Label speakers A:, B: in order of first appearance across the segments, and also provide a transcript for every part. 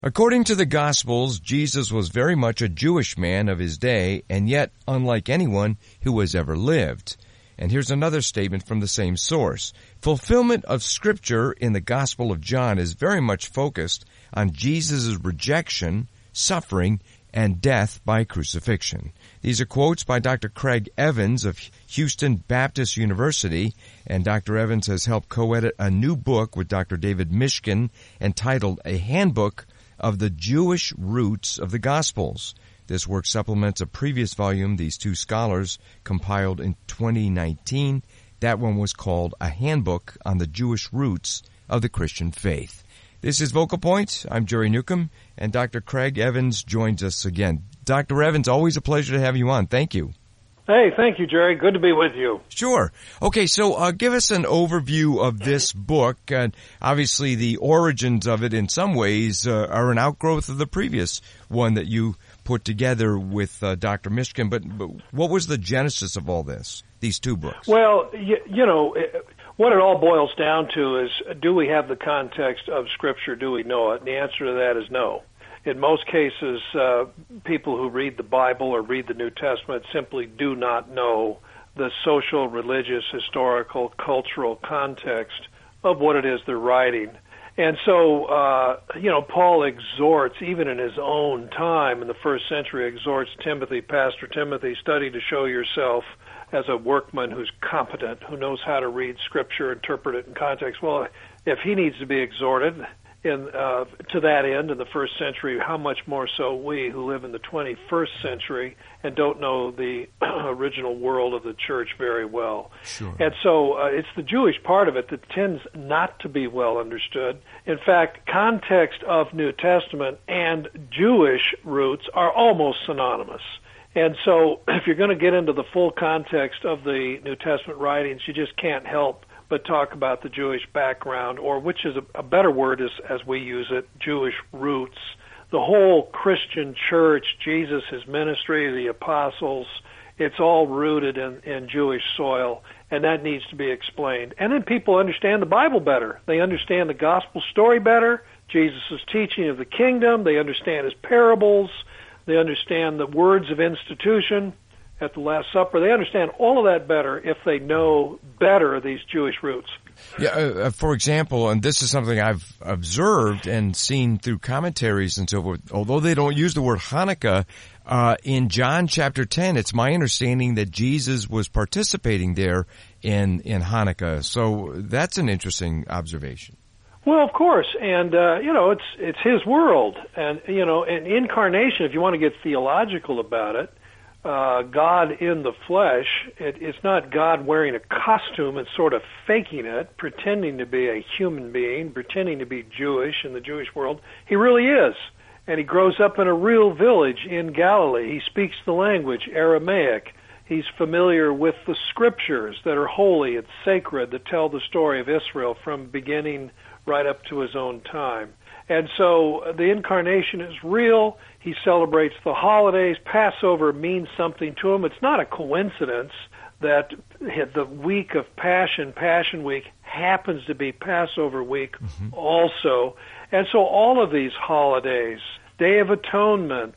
A: According to the Gospels, Jesus was very much a Jewish man of his day, and yet unlike anyone who has ever lived. And here's another statement from the same source. Fulfillment of Scripture in the Gospel of John is very much focused on Jesus' rejection, suffering, and death by crucifixion. These are quotes by Dr. Craig Evans of Houston Baptist University, and Dr. Evans has helped co-edit a new book with Dr. David Mishkin entitled A Handbook of the Jewish Roots of the Gospels. This work supplements a previous volume these two scholars compiled in 2019. That one was called A Handbook on the Jewish Roots of the Christian Faith. This is Vocal Point. I'm Jerry Newcomb, and Dr. Craig Evans joins us again. Dr. Evans, always a pleasure to have you on. Thank you.
B: Hey, thank you, Jerry. Good to be with you.
A: Sure. Okay, so give us an overview of this book. Obviously, the origins of it in some ways are an outgrowth of the previous one that you put together with Dr. Mishkin. But what was the genesis of all this, these two books?
B: Well, you know, what it all boils down to is, do we have the context of Scripture? Do we know it? And the answer to that is no. In most cases, people who read the Bible or read the New Testament simply do not know the social, religious, historical, cultural context of what it is they're writing. And so, Paul exhorts, even in his own time in the first century, exhorts Timothy, Pastor Timothy, study to show yourself as a workman who's competent, who knows how to read Scripture, interpret it in context. Well, if he needs to be exhorted to that end in the first century, how much more so we who live in the 21st century and don't know the original world of the church very well.
A: Sure.
B: And so it's the Jewish part of it that tends not to be well understood. In fact, context of New Testament and Jewish roots are almost synonymous. And so if you're going to get into the full context of the New Testament writings, you just can't help but talk about the Jewish background, or which is a better word is, as we use it, Jewish roots. The whole Christian church, Jesus, his ministry, the apostles, it's all rooted in Jewish soil, and that needs to be explained. And then people understand the Bible better. They understand the gospel story better, Jesus' teaching of the kingdom. They understand his parables. They understand the words of institution at the Last Supper. They understand all of that better if they know better these Jewish roots.
A: Yeah, for example, and this is something I've observed and seen through commentaries and so forth, although they don't use the word Hanukkah, in John chapter 10, it's my understanding that Jesus was participating there in Hanukkah. So that's an interesting observation.
B: Well, of course, and it's his world, and an incarnation. If you want to get theological about it, God in the flesh. It's not God wearing a costume and sort of faking it, pretending to be a human being, pretending to be Jewish in the Jewish world. He really is, and he grows up in a real village in Galilee. He speaks the language, Aramaic. He's familiar with the scriptures that are holy and sacred that tell the story of Israel from beginning right up to his own time. And so the incarnation is real. He celebrates the holidays. Passover means something to him. It's not a coincidence that the week of Passion, Passion Week, happens to be Passover week also. And so all of these holidays, Day of Atonement,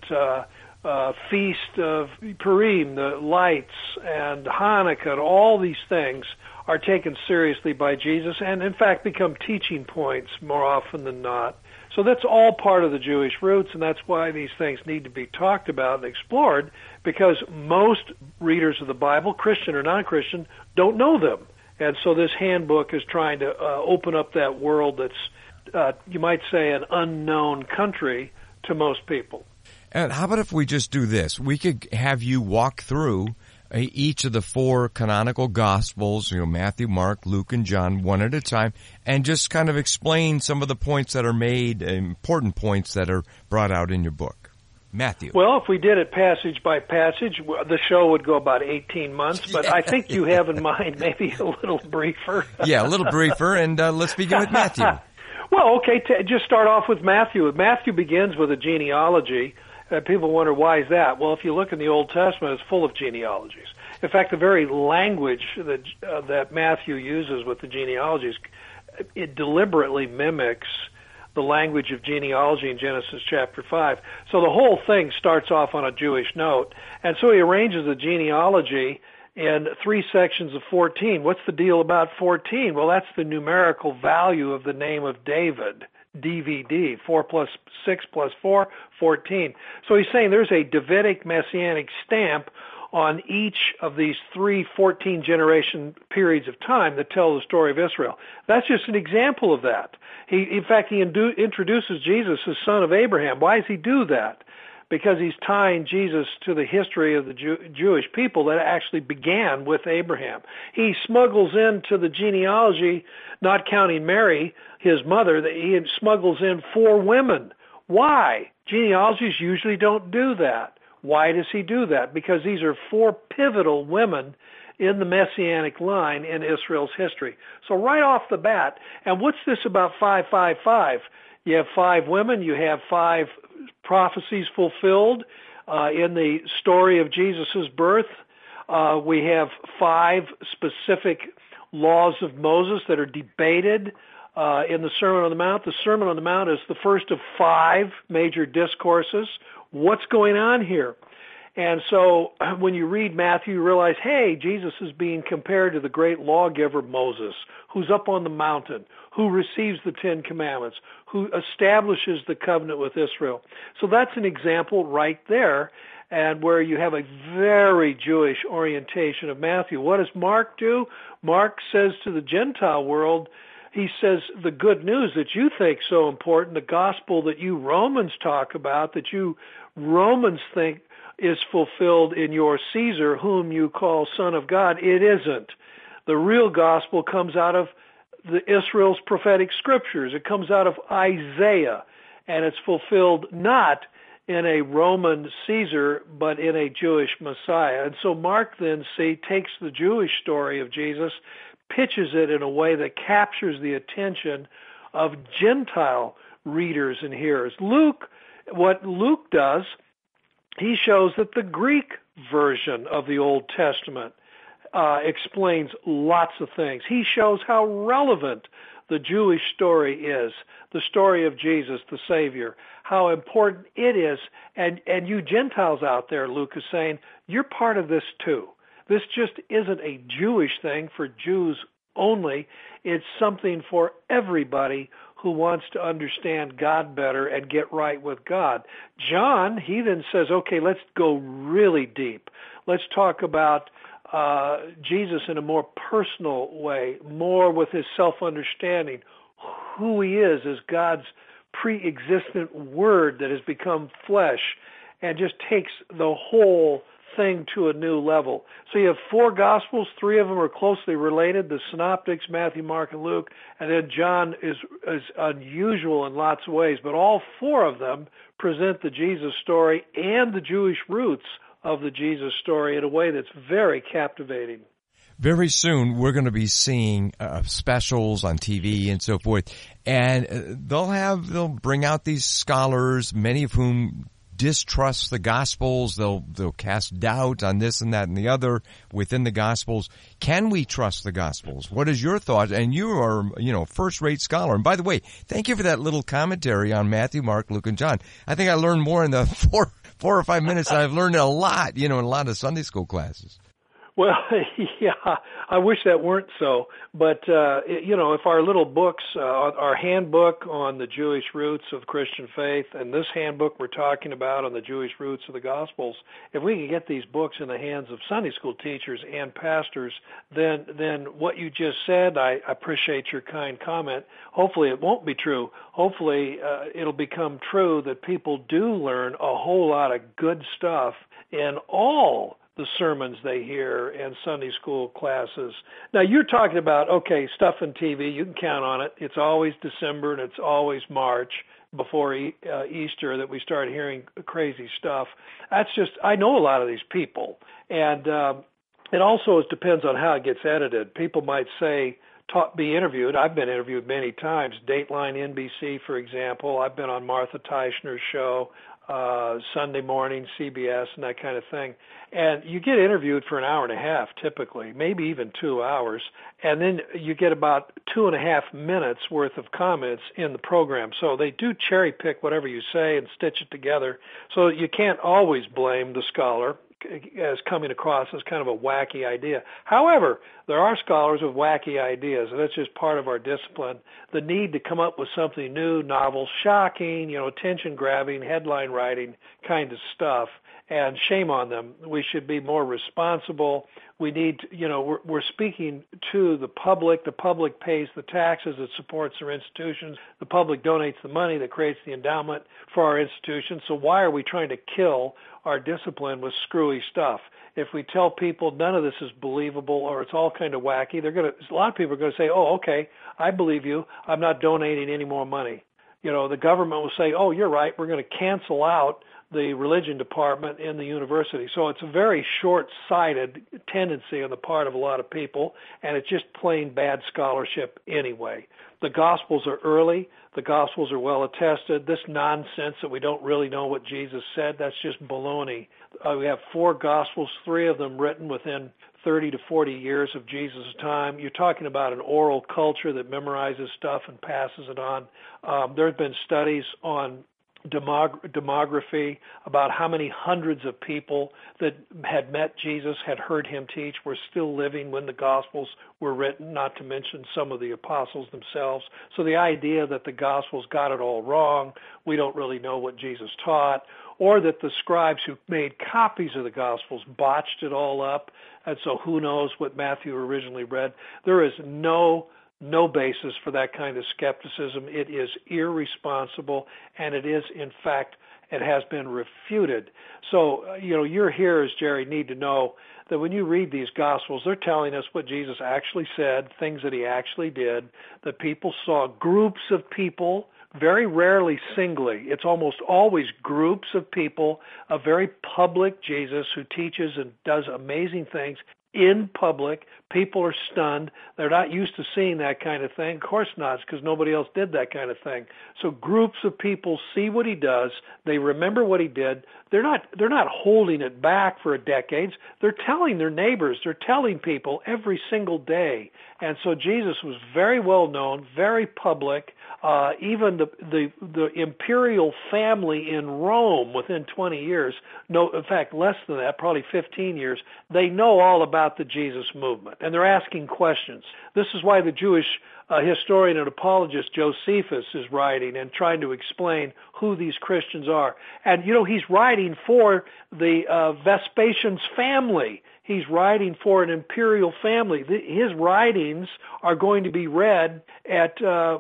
B: Feast of Purim, the lights, and Hanukkah, and all these things are taken seriously by Jesus and, in fact, become teaching points more often than not. So that's all part of the Jewish roots, and that's why these things need to be talked about and explored, because most readers of the Bible, Christian or non-Christian, don't know them. And so this handbook is trying to open up that world that's, you might say, an unknown country to most people.
A: And how about if we just do this? We could have you walk through each of the four canonical Gospels, Matthew, Mark, Luke, and John, one at a time, and just kind of explain some of the points that are made, important points that are brought out in your book. Matthew.
B: Well, if we did it passage by passage, the show would go about 18 months, but I think you have in mind maybe a little briefer.
A: Yeah, a little briefer, and let's begin with Matthew.
B: Well, okay, just start off with Matthew. Matthew begins with a genealogy. People wonder, why is that? Well, if you look in the Old Testament, it's full of genealogies. In fact, the very language that Matthew uses with the genealogies, it deliberately mimics the language of genealogy in Genesis chapter 5. So the whole thing starts off on a Jewish note. And so he arranges the genealogy in 3 sections of 14. What's the deal about 14? Well, that's the numerical value of the name of David, DVD, 4 plus 6 plus 4, 14. So he's saying there's a Davidic messianic stamp on each of these 3 14-generation periods of time that tell the story of Israel. That's just an example of that. In fact, he introduces Jesus as son of Abraham. Why does he do that? Because he's tying Jesus to the history of the Jewish people that actually began with Abraham. He smuggles into the genealogy, not counting Mary, his mother, that he smuggles in 4 women. Why? Genealogies usually don't do that. Why does he do that? Because these are 4 pivotal women in the Messianic line in Israel's history. So right off the bat, and what's this about 555? You have 5 women, you have 5 prophecies fulfilled in the story of Jesus' birth. We have 5 specific laws of Moses that are debated in the Sermon on the Mount. The Sermon on the Mount is the first of 5 major discourses. What's going on here? And so when you read Matthew, you realize, hey, Jesus is being compared to the great lawgiver Moses, who's up on the mountain, who receives the 10 Commandments, who establishes the covenant with Israel. So that's an example right there, and where you have a very Jewish orientation of Matthew. What does Mark do? Mark says to the Gentile world, he says the good news that you think so important, the gospel that you Romans talk about, that you Romans think is fulfilled in your Caesar, whom you call Son of God, it isn't. The real gospel comes out of the Israel's prophetic scriptures. It comes out of Isaiah, and it's fulfilled not in a Roman Caesar, but in a Jewish Messiah. And so Mark then takes the Jewish story of Jesus, pitches it in a way that captures the attention of Gentile readers and hearers. What Luke does, he shows that the Greek version of the Old Testament explains lots of things. He shows how relevant the Jewish story is, the story of Jesus, the Savior, how important it is. And you Gentiles out there, Luke is saying, you're part of this too. This just isn't a Jewish thing for Jews only. It's something for everybody who wants to understand God better and get right with God. John, he then says, okay, let's go really deep. Let's talk about Jesus in a more personal way, more with his self-understanding, who he is as God's pre-existent word that has become flesh, and just takes the whole thing to a new level. So you have 4 Gospels, 3 of them are closely related, the Synoptics, Matthew, Mark, and Luke, and then John is unusual in lots of ways, but all 4 of them present the Jesus story and the Jewish roots of the Jesus story in a way that's very captivating.
A: Very soon, we're going to be seeing specials on TV and so forth, and they'll bring out these scholars, many of whom distrust the Gospels. They'll cast doubt on this and that and the other within the Gospels. Can we trust the Gospels? What is your thought? And you are, first-rate scholar. And by the way, thank you for that little commentary on Matthew, Mark, Luke, and John. I think I learned more in the 4 or 5 minutes than I've learned a lot, in a lot of Sunday school classes.
B: Well, yeah, I wish that weren't so. But, if our little books, our handbook on the Jewish roots of the Christian faith and this handbook we're talking about on the Jewish roots of the Gospels, if we can get these books in the hands of Sunday school teachers and pastors, then what you just said, I appreciate your kind comment. Hopefully it won't be true. Hopefully it'll become true that people do learn a whole lot of good stuff in all the sermons they hear in Sunday school classes. Now, you're talking about, okay, stuff on TV, you can count on it. It's always December and it's always March before Easter that we start hearing crazy stuff. That's just, I know a lot of these people. And it also depends on how it gets edited. People might say be interviewed. I've been interviewed many times. Dateline NBC, for example. I've been on Martha Teichner's show, Sunday morning, CBS, and that kind of thing. And you get interviewed for an hour and a half, typically, maybe even 2 hours, and then you get about 2.5 minutes worth of comments in the program. So they do cherry pick whatever you say and stitch it together. So you can't always blame the scholar as coming across as kind of a wacky idea. However, there are scholars with wacky ideas, and that's just part of our discipline. The need to come up with something new, novel, shocking, attention-grabbing, headline writing kind of stuff, and shame on them. We should be more responsible. We need, we're speaking to the public. The public pays the taxes that supports their institutions. The public donates the money that creates the endowment for our institutions. So why are we trying to kill our discipline with screwy stuff? If we tell people none of this is believable or it's all kind of wacky, a lot of people are going to say, oh, okay, I believe you. I'm not donating any more money. The government will say, oh, you're right. We're going to cancel out the religion department in the university. So it's a very short-sighted tendency on the part of a lot of people, and it's just plain bad scholarship anyway. The Gospels are early. The Gospels are well attested. This nonsense that we don't really know what Jesus said, that's just baloney. We have 4 Gospels, 3 of them written within 30 to 40 years of Jesus' time. You're talking about an oral culture that memorizes stuff and passes it on. There have been studies on demography about how many hundreds of people that had met Jesus, had heard him teach, were still living when the Gospels were written, not to mention some of the apostles themselves. So the idea that the Gospels got it all wrong, we don't really know what Jesus taught, or that the scribes who made copies of the Gospels botched it all up, and so who knows what Matthew originally read. There is no basis for that kind of skepticism. It is irresponsible, and it is, in fact, it has been refuted. So, your hearers, Jerry, need to know that when you read these Gospels, they're telling us what Jesus actually said, things that he actually did, that people saw groups of people, very rarely singly. It's almost always groups of people, a very public Jesus who teaches and does amazing things in public. People are stunned. They're not used to seeing that kind of thing. Of course not, because nobody else did that kind of thing. So groups of people see what he does. They remember what he did. They're not holding it back for decades. They're telling their neighbors. They're telling people every single day. And so Jesus was very well known, very public. Even the imperial family in Rome within 20 years, in fact, less than that, probably 15 years, they know all about the Jesus movement, and they're asking questions. This is why the Jewish historian and apologist Josephus is writing and trying to explain who these Christians are. And, he's writing for the Vespasian's family. He's writing for an imperial family. His writings are going to be read at,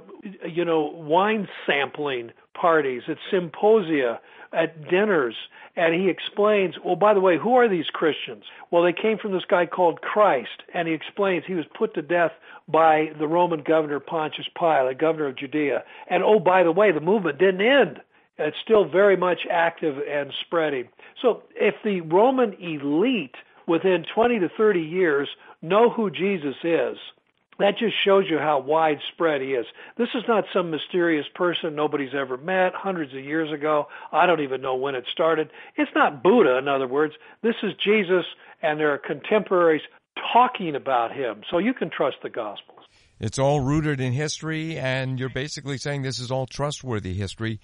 B: wine sampling parties, at symposia, at dinners. And he explains, well, by the way, who are these Christians? Well, they came from this guy called Christ. And he explains he was put to death by the Roman governor Pontius Pilate, governor of Judea. And, oh, by the way, the movement didn't end. It's still very much active and spreading. So if the Roman elite within 20 to 30 years know who Jesus is, that just shows you how widespread he is. This is not some mysterious person nobody's ever met hundreds of years ago. I don't even know when it started. It's not Buddha, in other words. This is Jesus, and there are contemporaries talking about him. So you can trust the Gospels.
A: It's all rooted in history, and you're basically saying this is all trustworthy history.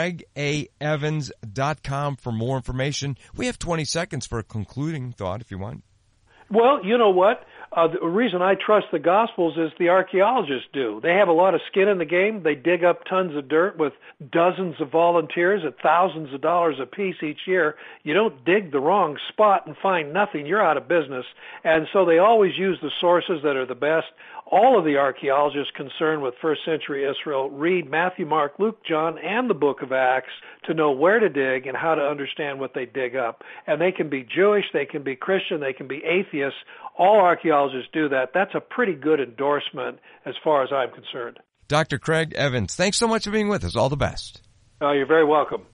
A: CraigAEvans.com for more information. We have 20 seconds for a concluding thought, if you want.
B: Well, you know what? The reason I trust the Gospels is the archaeologists do. They have a lot of skin in the game. They dig up tons of dirt with dozens of volunteers at thousands of dollars a piece each year. You don't dig the wrong spot and find nothing, you're out of business. And so they always use the sources that are the best. All of the archaeologists concerned with first century Israel read Matthew, Mark, Luke, John, and the book of Acts to know where to dig and how to understand what they dig up. And they can be Jewish, they can be Christian, they can be atheists. All archaeologists do that. That's a pretty good endorsement as far as I'm concerned.
A: Dr. Craig Evans, thanks so much for being with us. All the best.
B: You're very welcome.